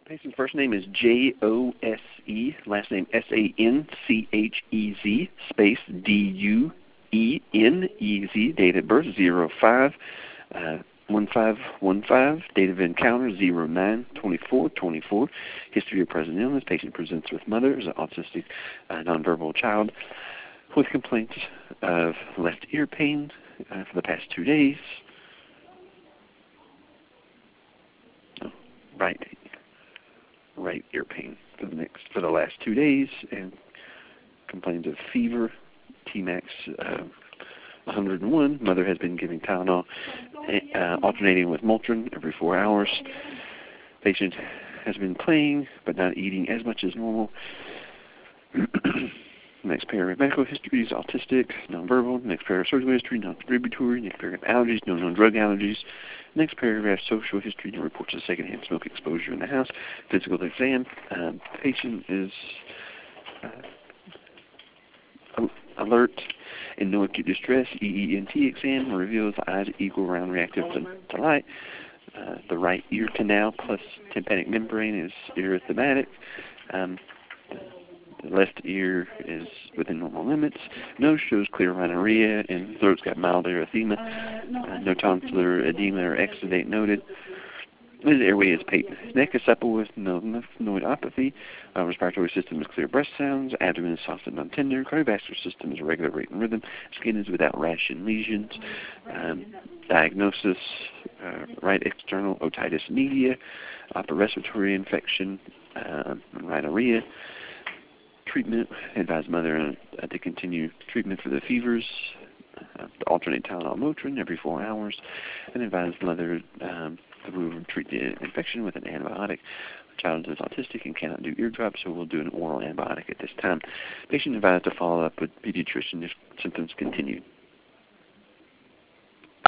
Patient's first name is Jose, last name Sanchez, space Duenez, date of birth 05-1515, date of encounter 09-24-24. History of present illness. Patient presents with mother as an autistic nonverbal child with complaints of left ear pain for the past 2 days. Right ear pain for the last 2 days, and complains of fever, Tmax 101. Mother has been giving Tylenol, alternating with Motrin every 4 hours. Patient has been playing but not eating as much as normal. Next paragraph, medical history is autistic, nonverbal. Next paragraph, surgical history, non-contributory. Next paragraph, allergies, no known drug allergies. Next paragraph, social history, no reports of secondhand smoke exposure in the house. Physical exam, patient is alert and no acute distress. EENT exam reveals eyes equal round reactive to light. The right ear canal plus tympanic membrane is erythematic. The left ear is within normal limits. Nose shows clear rhinorrhea, and throat's got mild erythema. No tonsillar edema or exudate noted. His airway is patent. His neck is supple with no lymphadenopathy. Respiratory system is clear breath sounds. Abdomen is soft and non-tender. Cardiovascular system is regular rate and rhythm. Skin is without rash and lesions. Diagnosis, right external otitis media, upper respiratory infection, rhinorrhea. Treatment, advise mother to continue treatment for the fevers, to alternate Tylenol Motrin every 4 hours, and advise mother to treat the infection with an antibiotic. The child is autistic and cannot do eardrops, so we'll do an oral antibiotic at this time. Patient advised to follow up with pediatrician if symptoms continue.